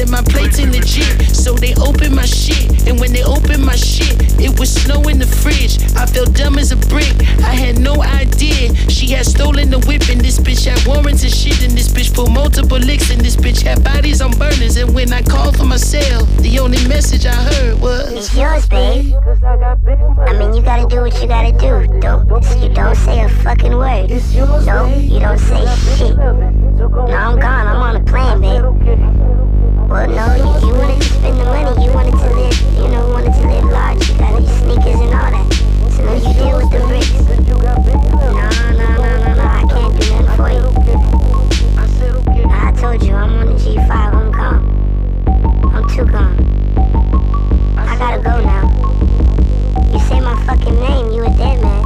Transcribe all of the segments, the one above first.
that my plates ain't legit. So they open my shit, and when they open my shit, it was snow in the fridge. I felt dumb as a brick, I had no idea. She had stolen the whip, and this bitch had warrants and shit. And this bitch pulled multiple licks, and this bitch had bodies on burners. And when I called for my cell, the only message I heard was, it's yours, babe. I mean, you gotta do what you gotta do. You don't say a fucking word. No, you don't say shit. No, I'm gone, I'm on a plane, babe. Well, no, you wanted to spend the money, you wanted to live, wanted to live large. You got these sneakers and all that. So no, you deal with the bricks. No, I can't do nothing for you. I told you, I'm on the G5, I'm gone. I'm too gone. I gotta go now. You say my fucking name, you a dead man.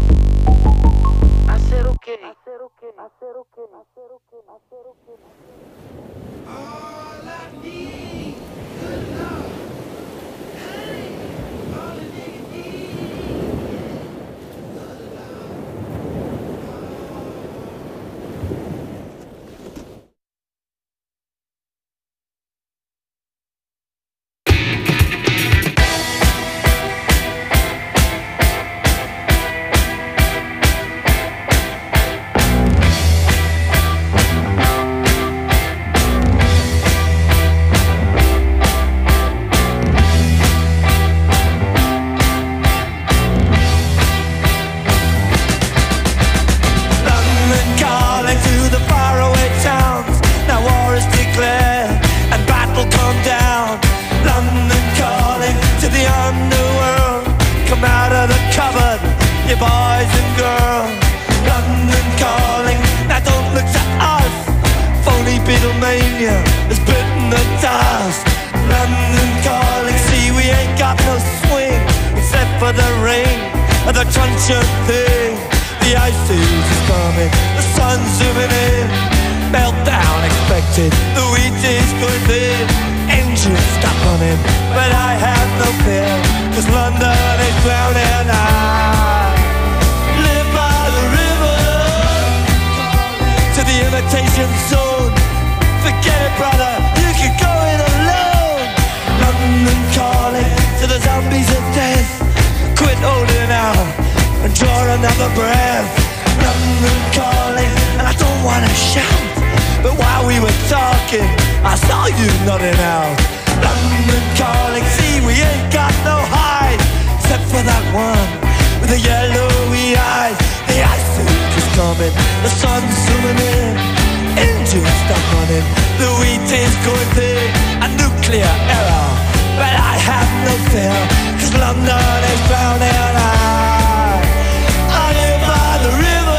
I said okay. All I need, good Lord, hey, all a nigga need, yeah, good Lord. Boys and girls, London calling. Now don't look to us. Phony Beatlemania has bitten the dust. London calling. See, we ain't got no swing except for the rain and the truncheon thing. The ice age is coming, the sun's zooming in. Meltdown expected, the wheat is going thin. Engines stop running, but I have no fear, 'cause London is drowning. The imitation zone. Forget it, brother, you can go it alone. London calling to the zombies of death. Quit holding out and draw another breath. London calling, and I don't wanna shout, but while we were talking, I saw you nodding out. London calling, see, we ain't got no hide, except for that one with the yellowy eyes. The ice age is coming, the sun's zooming in. Engines stop running, the wheat is going thin. A nuclear error, but I have no fear, 'cause London is drowning. I live by the river.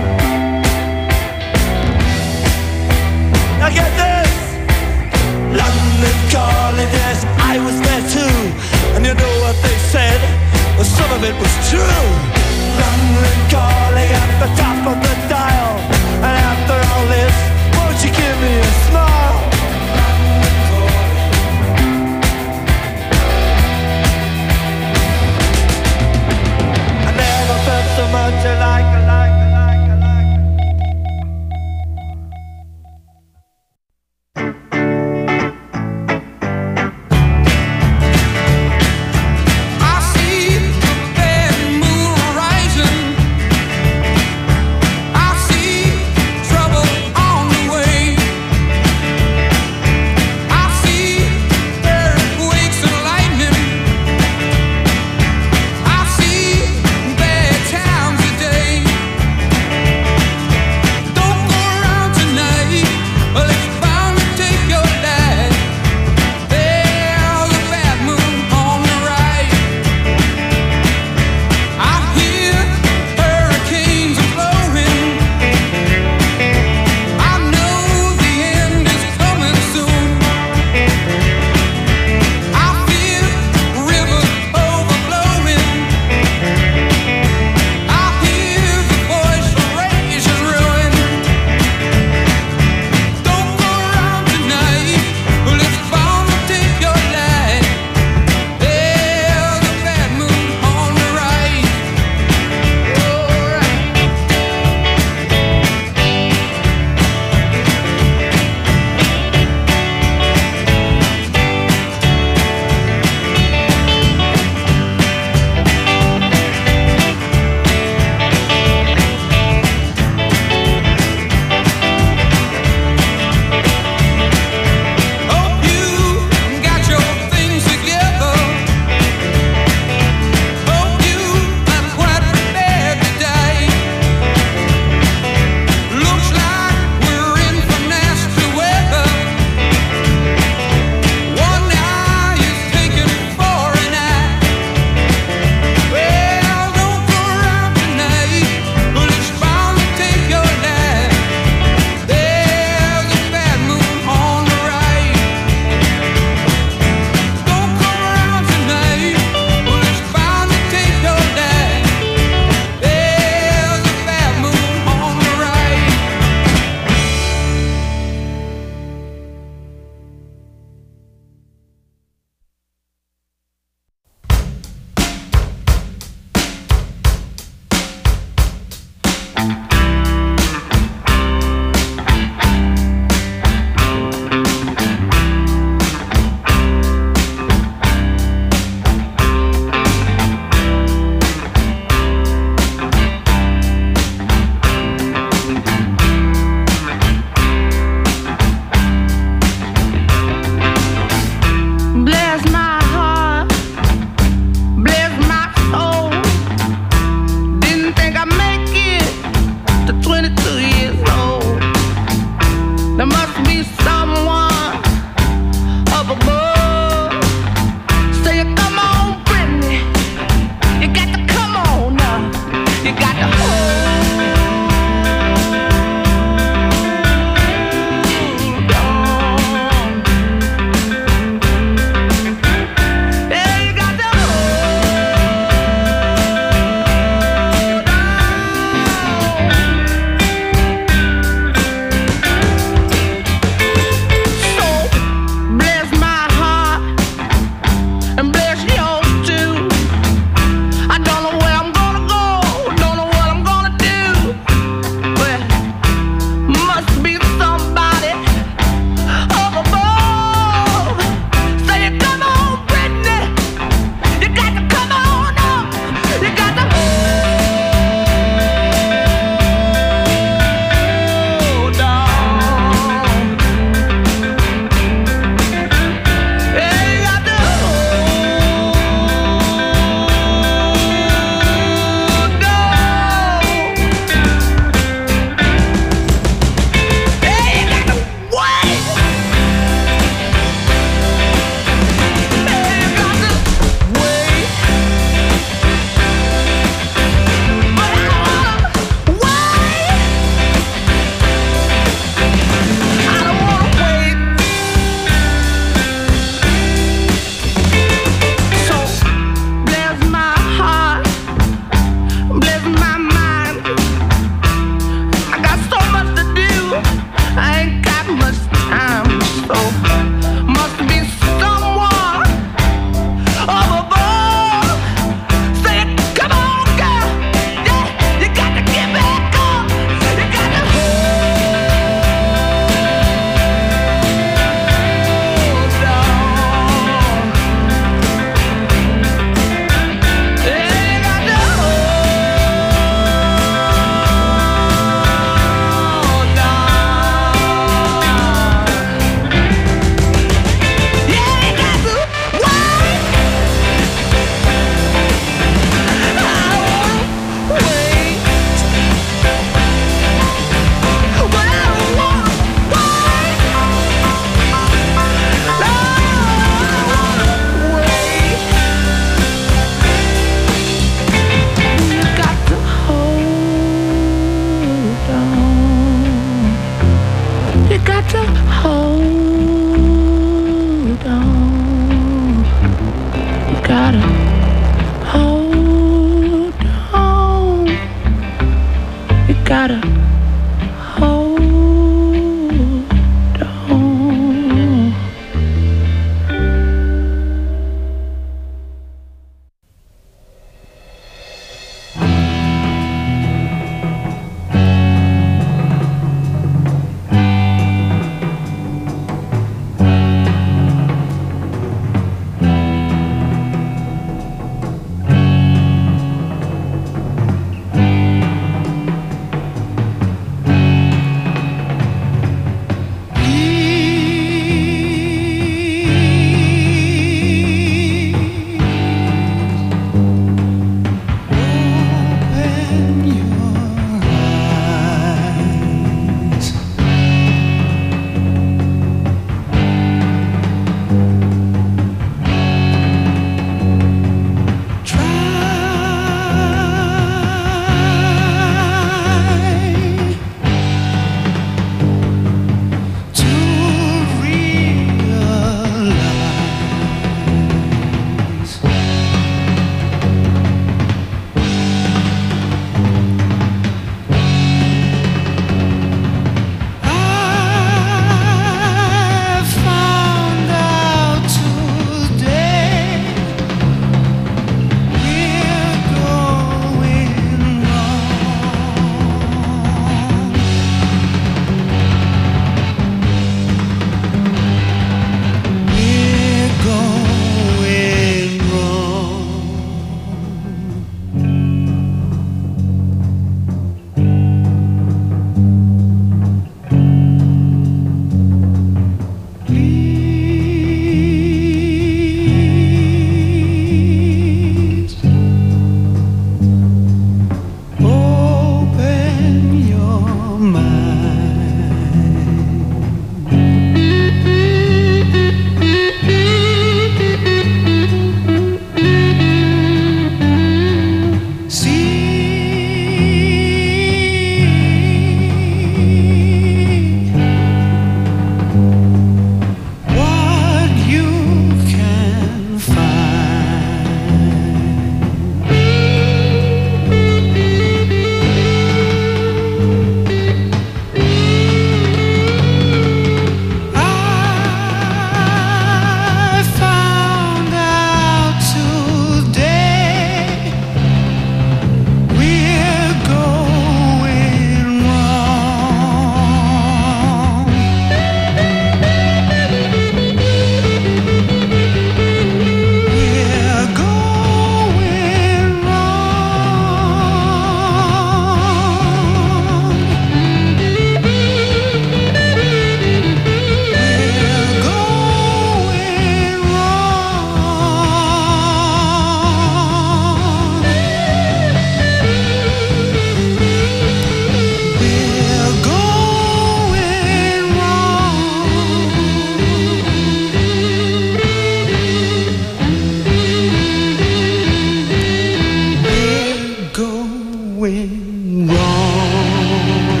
going wrong.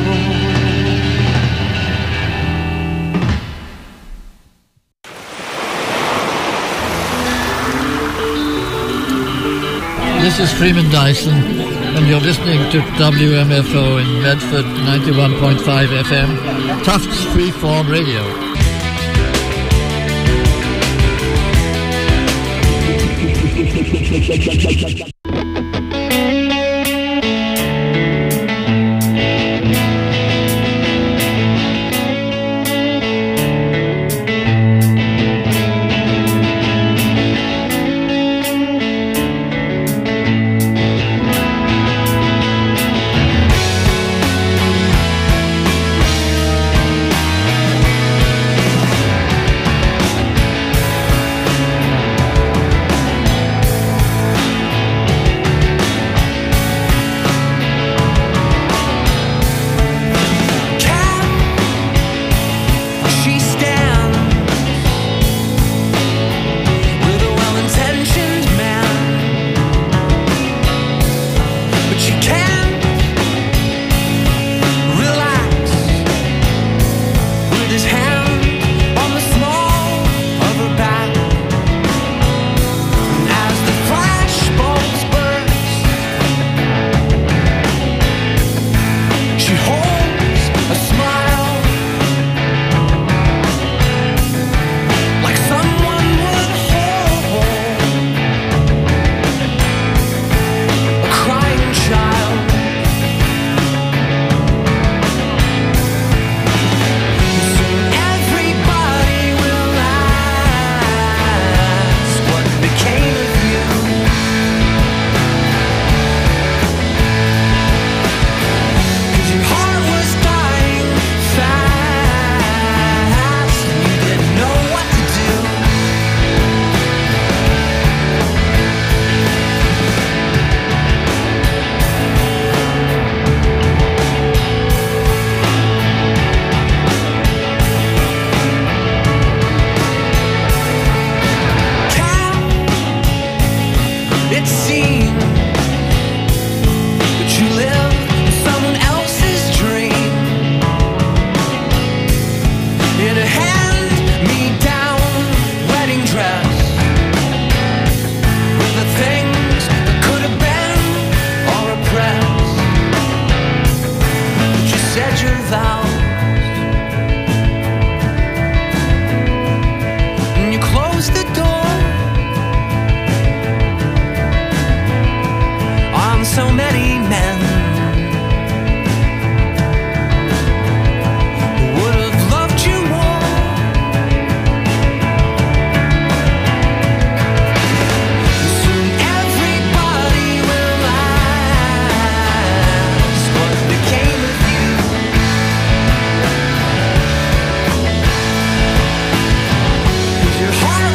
This is Freeman Dyson, and you're listening to WMFO in Medford 91.5 FM, Tufts Freeform Radio.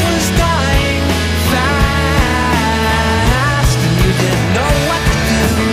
Know what to do.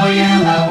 yellow.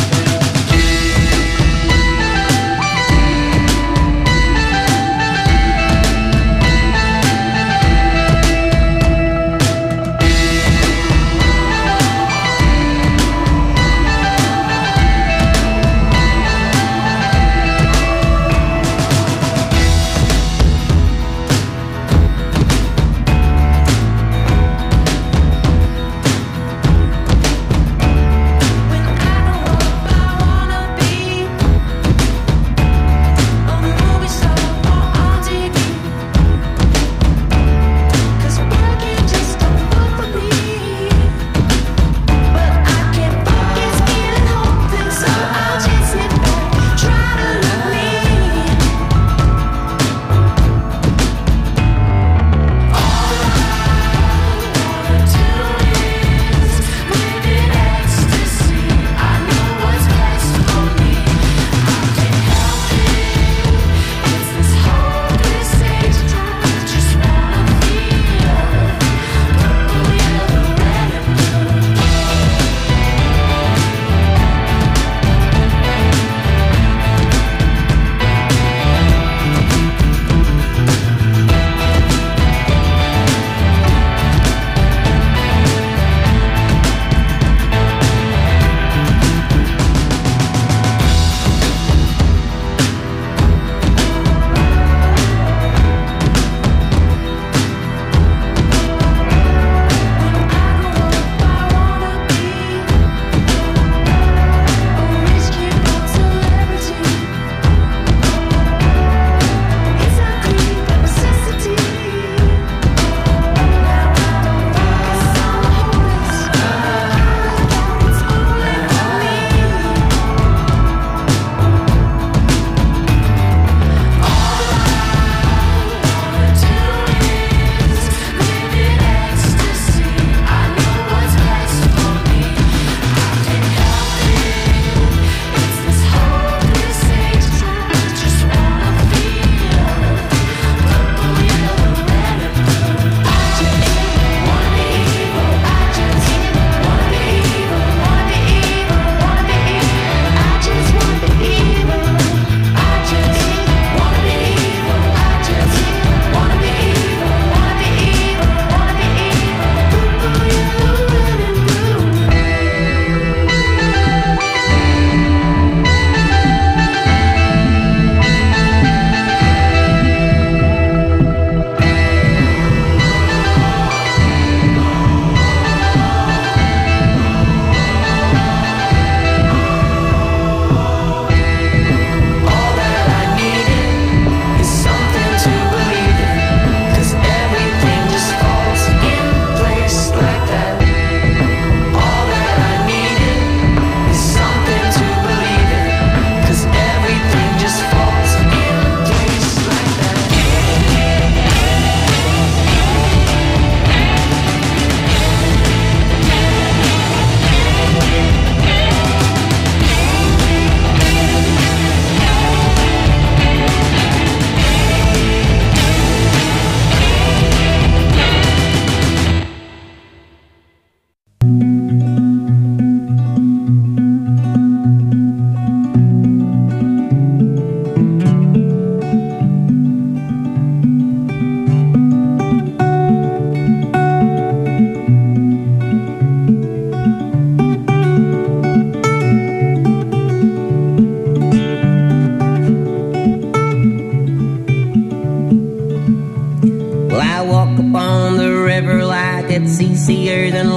seasier than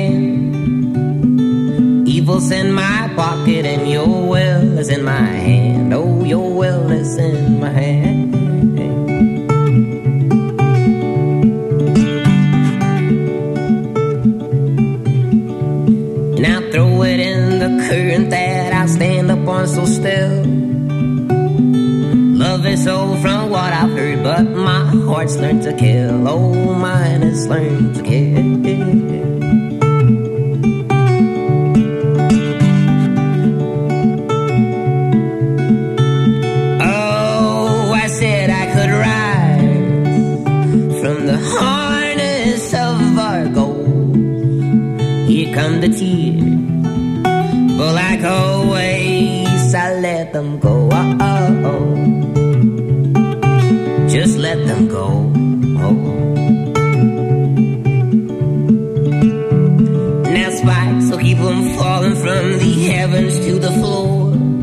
land. Evil's in my pocket and your will is in my hand. Oh, your will is in my hand. And I'll throw it in the current that I'll stand up on so still. Love is so from what I've heard, but my heart's learned to kill. Oh, mine has learned to kill. Oh, I said I could rise from the harness of our gold. Here come the tears, But like always, I let them go. Just let them go. Now spikes will keep them falling from the heavens to the floor.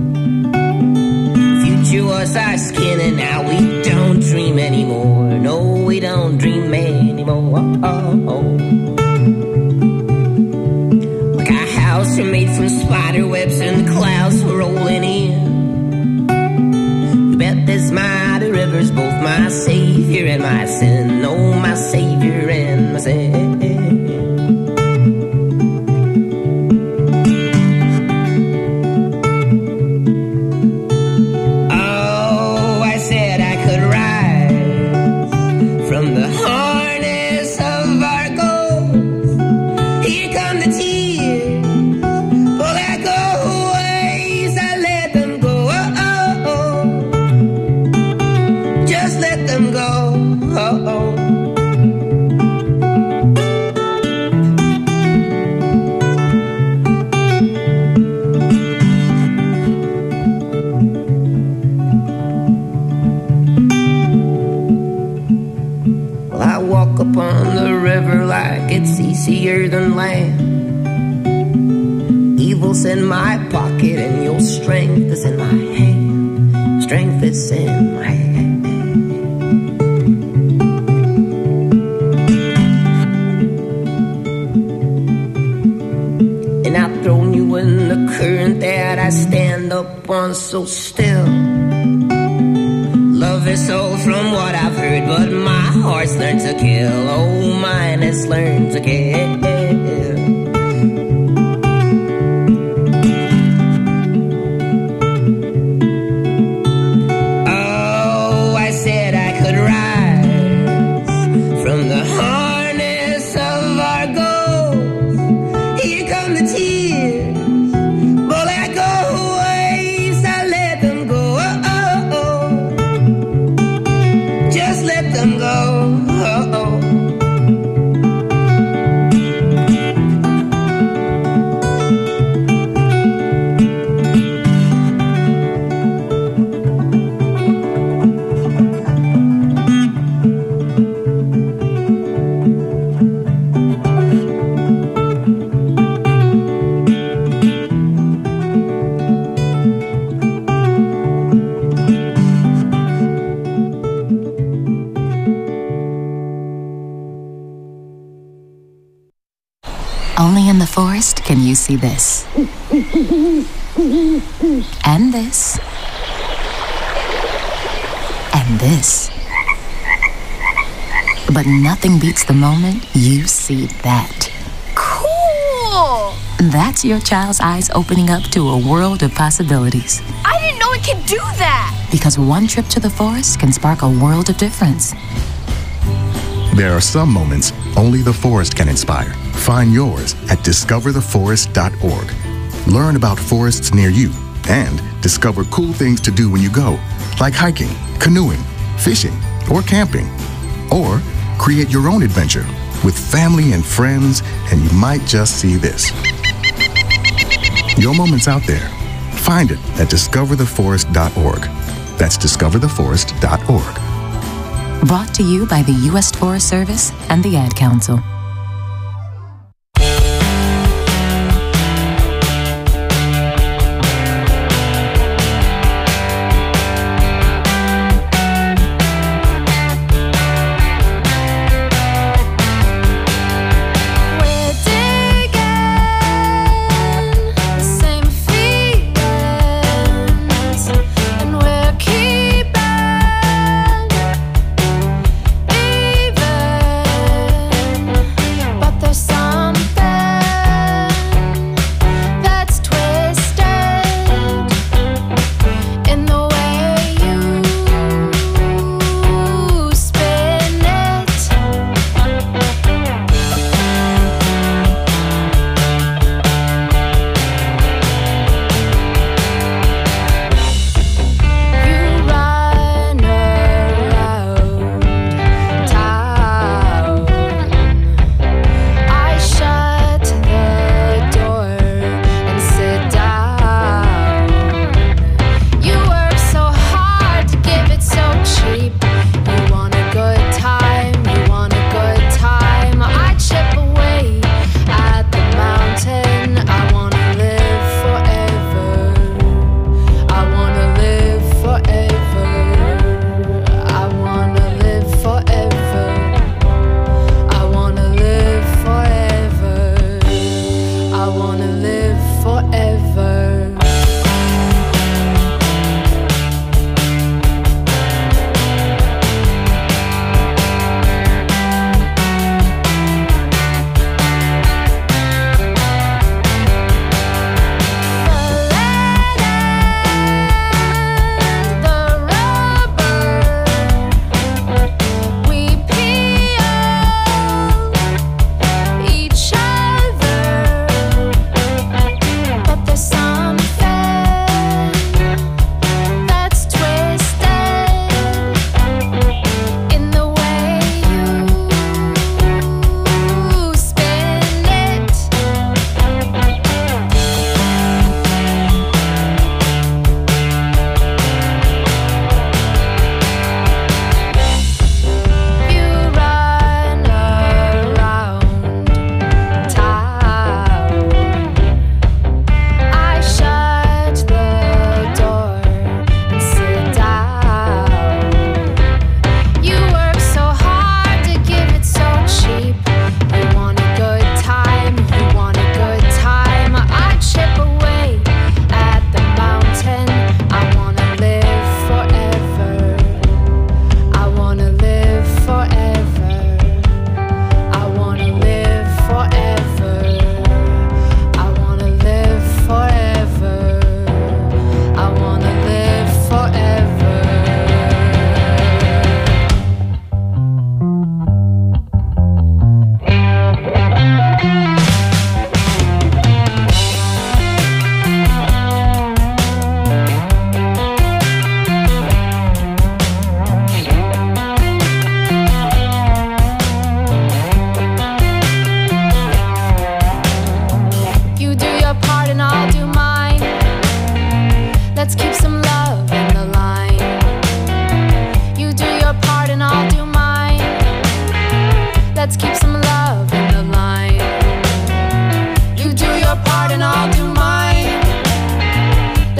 Future was our skin and now we don't dream anymore. No, we don't dream anymore. Like our house are made from spider webs and the clouds were rolling in. You bet there's mighty rivers, both my savior and my sin. Oh, my savior and my sin. It's easier than land. Evil's in my pocket and your strength is in my hand. Strength is in my hand. And I've thrown you in the current that I stand up on so still. Love is all from what I've heard, but my heart's learned to kill. Oh, mine has learned to kill. Oh, I said I could rise from the harness of our goals. Here come the tears, but like always, I let them go. Just let them go. Only in the forest can you see this. And this. And this. But nothing beats the moment you see that. Cool! That's your child's eyes opening up to a world of possibilities. I didn't know it could do that! Because one trip to the forest can spark a world of difference. There are some moments only the forest can inspire. Find yours at discovertheforest.org. Learn about forests near you and discover cool things to do when you go, like hiking, canoeing, fishing, or camping. Or create your own adventure with family and friends, and you might just see this. Your moment's out there. Find it at discovertheforest.org. That's discovertheforest.org. Brought to you by the U.S. Forest Service and the Ad Council. Even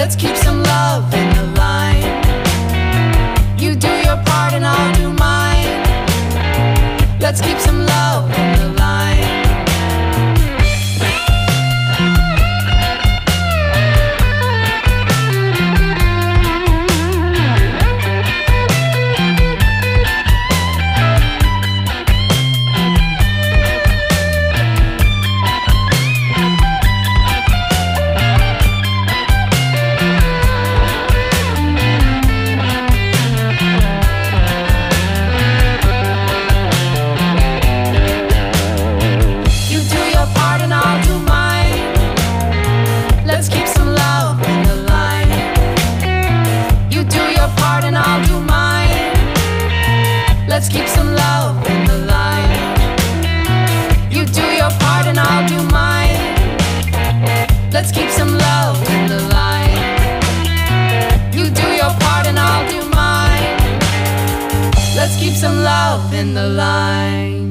Let's keep some love in the line. You do your part and I'll do mine. Let's keep some love in the line. Let's keep some love in the line. You do your part and I'll do mine. Let's keep some love in the line. You do your part and I'll do mine. Let's keep some love in the line.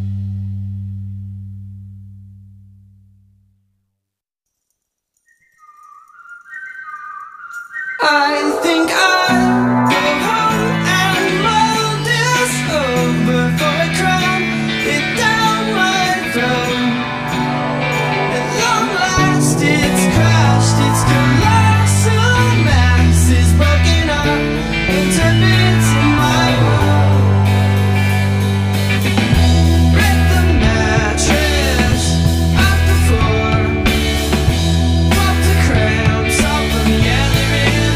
I think I'll go home and mull this over for a crown it down my throat. At long last it's crashed, its colossal mass is broken up into bits in my world. Break the mattress off the floor, pop the cramps off of the other end.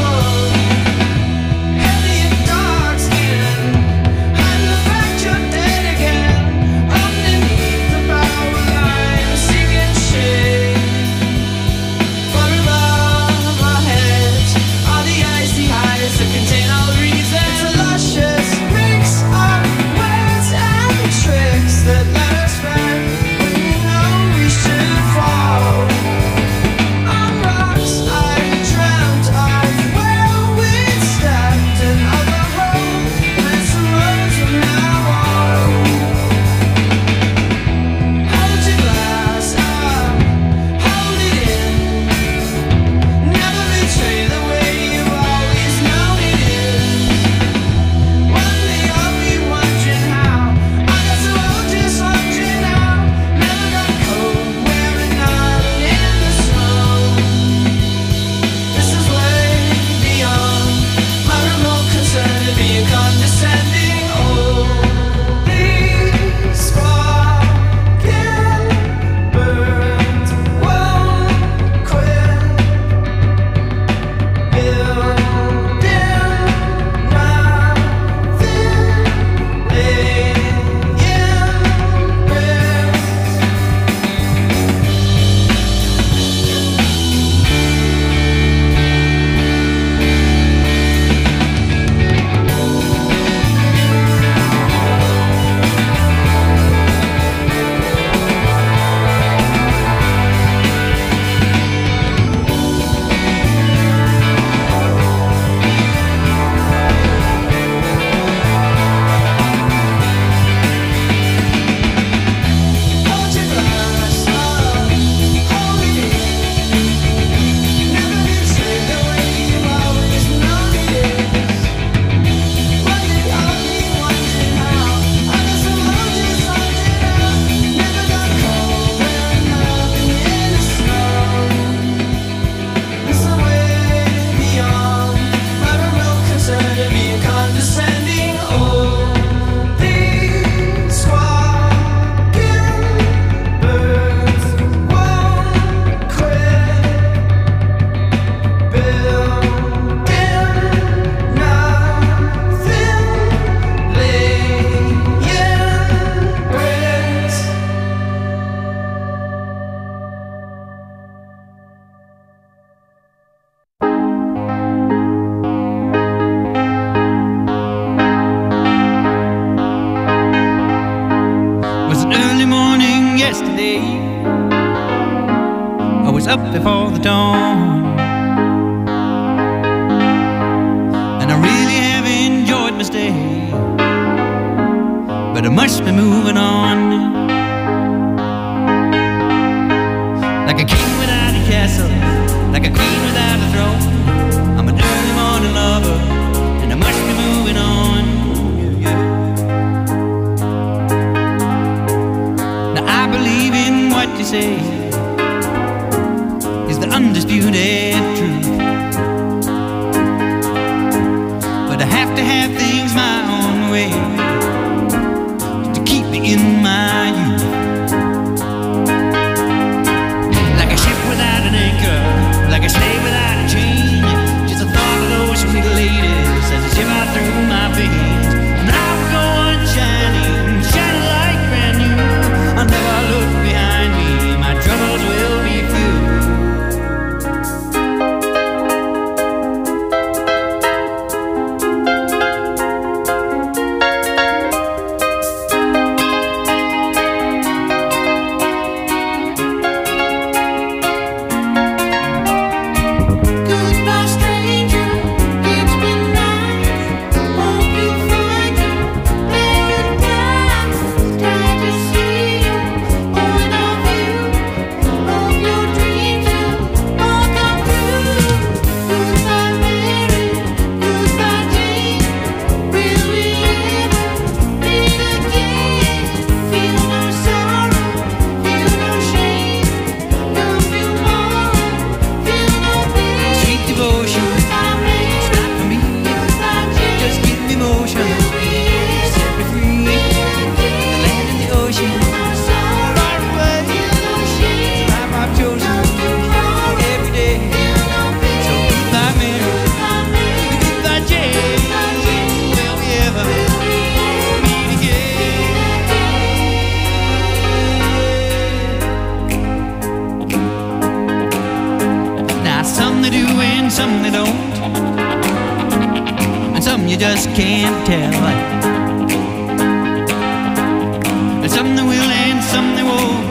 Elliot dog skin, I'm the fractured dead again. Underneath the power line, seeking shade. Far above our heads are the icy heights that contain all reason. It's a luscious mix of words and tricks that let us back when you know we should fall. On rocks I dreamt of where we'd stepped and of a road with some roads from now on. Hold your glass up, hold it in. Never betray the way you've always known it is. One day I'll be wondering how I got so old just wondering how. Never got cold wearing none in the snow. This is way beyond my remote concern to being condescending. Oh, these squawking birds won't quit building nothing, laying bricks. Hold your glass up, hold it in. Never betray the way you've always known it is. One day I'll be wondering how I got so low just wondering how. Never got cold wearing nothing in the snow. This is way beyond my remote concern to being condescending. Oh, these squawking birds won't quit building nothing, laying bricks. It was an early morning yesterday. I was up before the dawn, and I really have enjoyed my stay, but I must be moving on. Like a king without a castle, like a queen without a throne. sad truth. But I have to have things my own way to keep me in my youth. Like a ship without an anchor, like a slave without a chain. Just the thought of those sweet ladies as they shiver through my veins. And I will go on shining, shining like brand new. I'll never look behind me, my troubles will be few. Goodbye, stranger. It's been nice. Hope you find your paradise. Glad to see you. Point of view. Hope your dreams will all come true. Goodbye, Mary. Goodbye, Jane. Will we ever meet again? Feel no sorrow. Feel no shame. No tomorrow. Feel no pain. Sweet devotion, it's not for me. Just give me motion, set me free. The land and the ocean, far away. It's a life I've chosen every day. So goodbye, Mary. Goodbye, Jane. Will we ever meet again? Now some they do and some they don't, and some you just can't tell. And some they will and some they won't,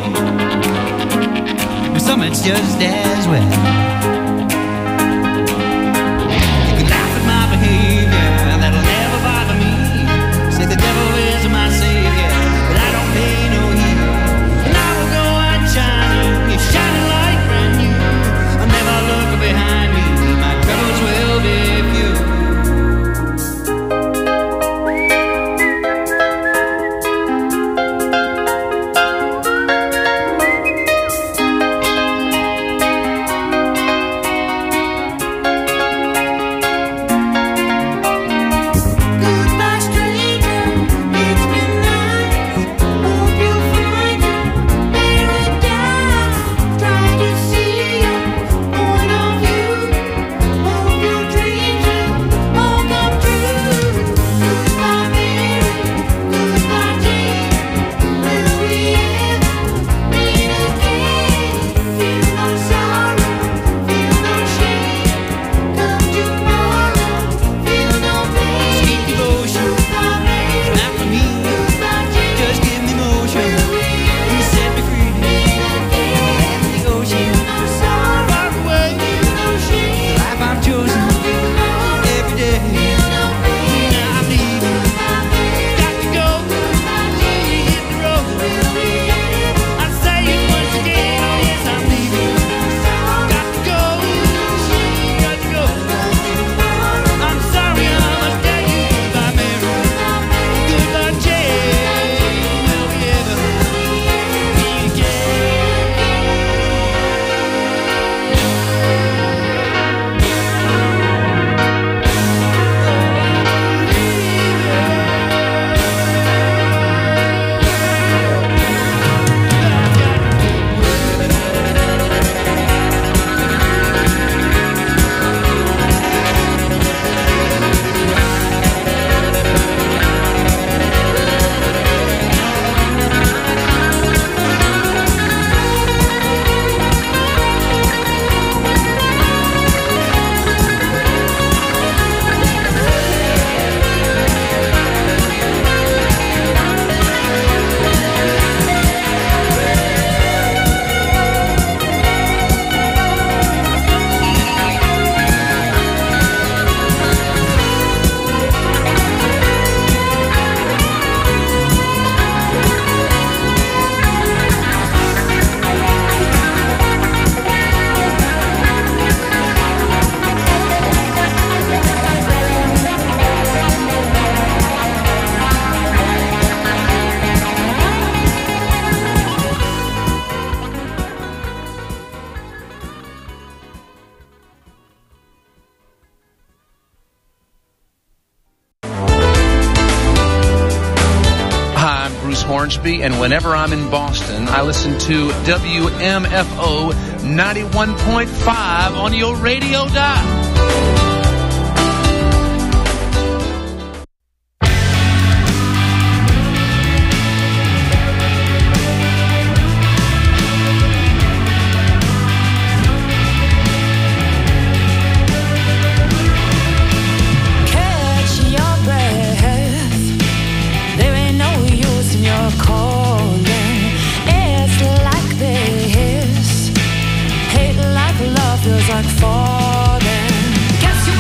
and some it's just as well. You can laugh at my behavior, that'll never bother me. Say the devil is my savior, but I don't pay no heed. And I will go on shining, you're shining like brand new. I'll never look behind me, my troubles will be few. Hornsby, and whenever I'm in Boston, I listen to WMFO 91.5 on your radio dial. Feels like falling. Guess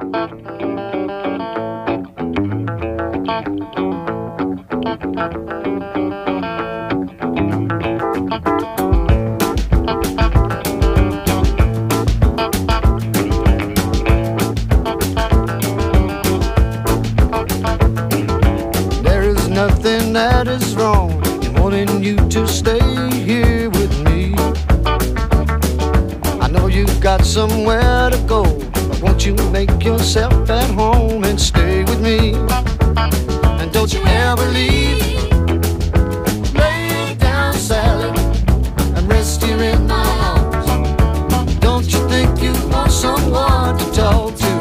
There is nothing that is wrong in wanting you to stay here with me. I know you've got somewhere to go, but won't you make yourself at home and stay with me? And don't you ever leave. Lay down, Sally, and rest here in my arms. Don't you think you want someone to talk to?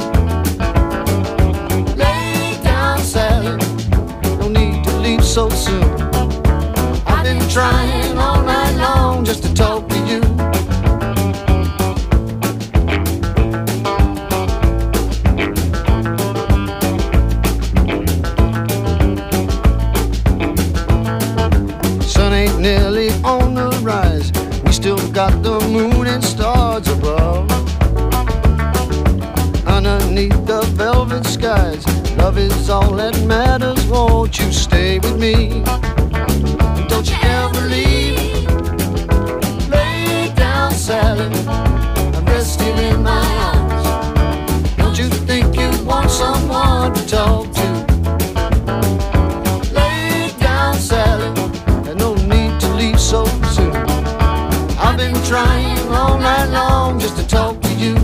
Lay down, Sally, no need to leave so soon. I've been trying all night long just to talk to you. Sun ain't nearly on the rise. We still got the moon and stars above. Underneath the velvet skies, love is all that matters. Won't you stay with me? Don't you ever leave. Lay down, Sally, and rest here in my arms. Don't you think you want someone to talk to? Lay down, Sally, and no need to leave so soon. I've been trying all night long just to talk to you.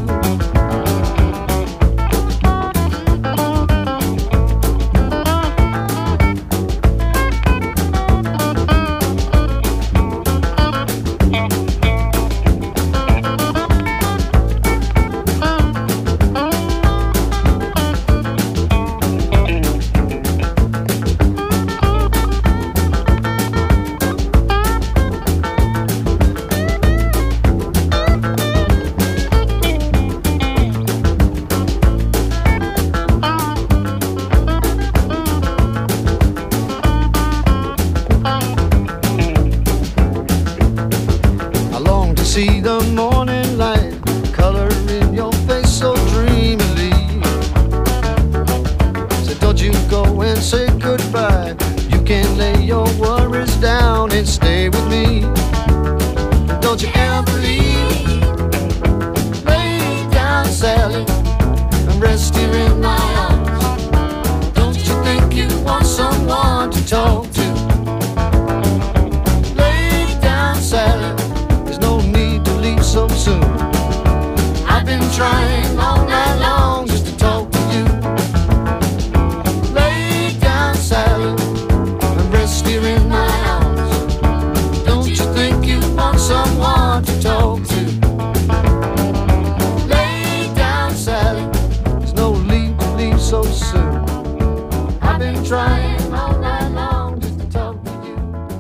See the morning light color in your face so dreamily. So don't you go and say goodbye. You can lay your worries down and stay with me. Don't you ever leave. Lay down, Sally, and rest here in my arms. Don't you think you want someone to talk to? Lay down, Sally, so soon. I've been trying all night long just to talk to you. Lay down, Sally, and rest here in my arms. Don't you think you want someone to talk to? Lay down, Sally, there's no need to leave so soon. I've been trying all night long just to talk to you.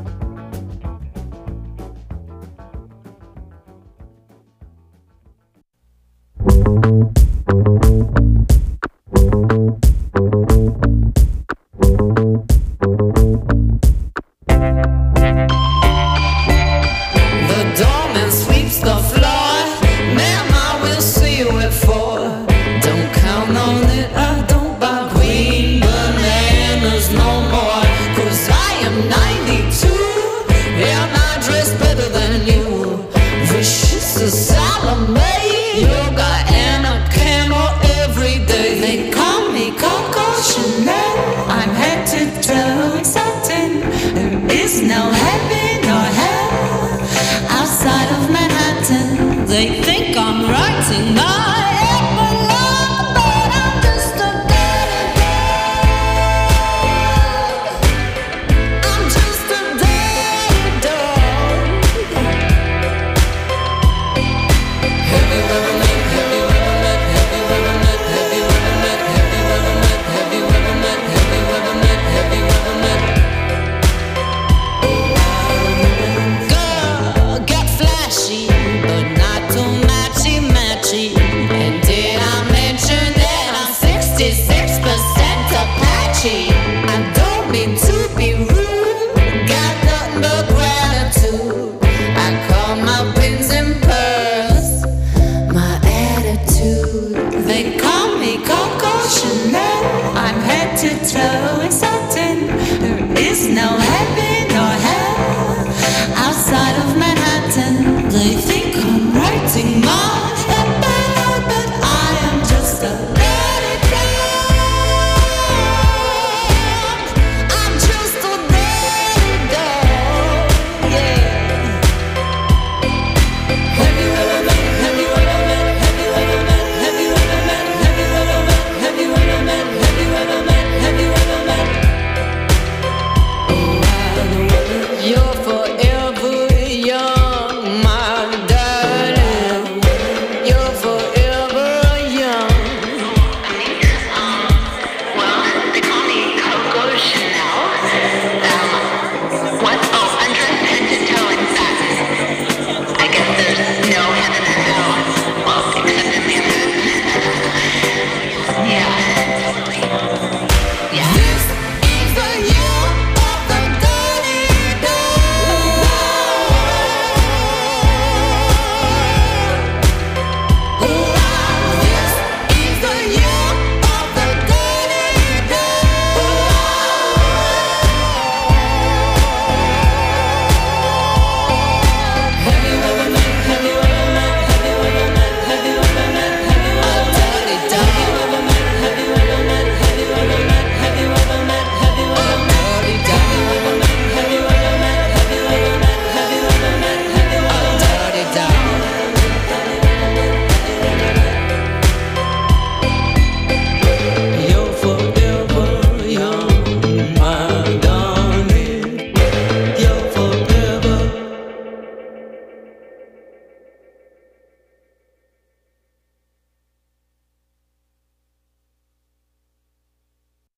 They think I'm writing my epilogue, but I'm just a dirty dog. I'm just a dirty dog. Have you ever met, have you ever met, have you ever met, have you ever met, have you ever met, have you ever met, have you ever met, have you ever met? Girl, get flashy, but not too matchy-matchy. And did I mention that I'm 66% Apache? I don't mean to be rude, got nothing but gratitude. I call my pins and pearls my attitude. They call me Coco.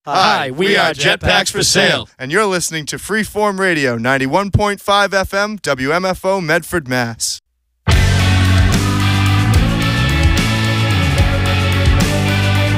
Hi, we are Jetpacks for Sale. And you're listening to Freeform Radio, 91.5 FM, WMFO, Medford, Mass.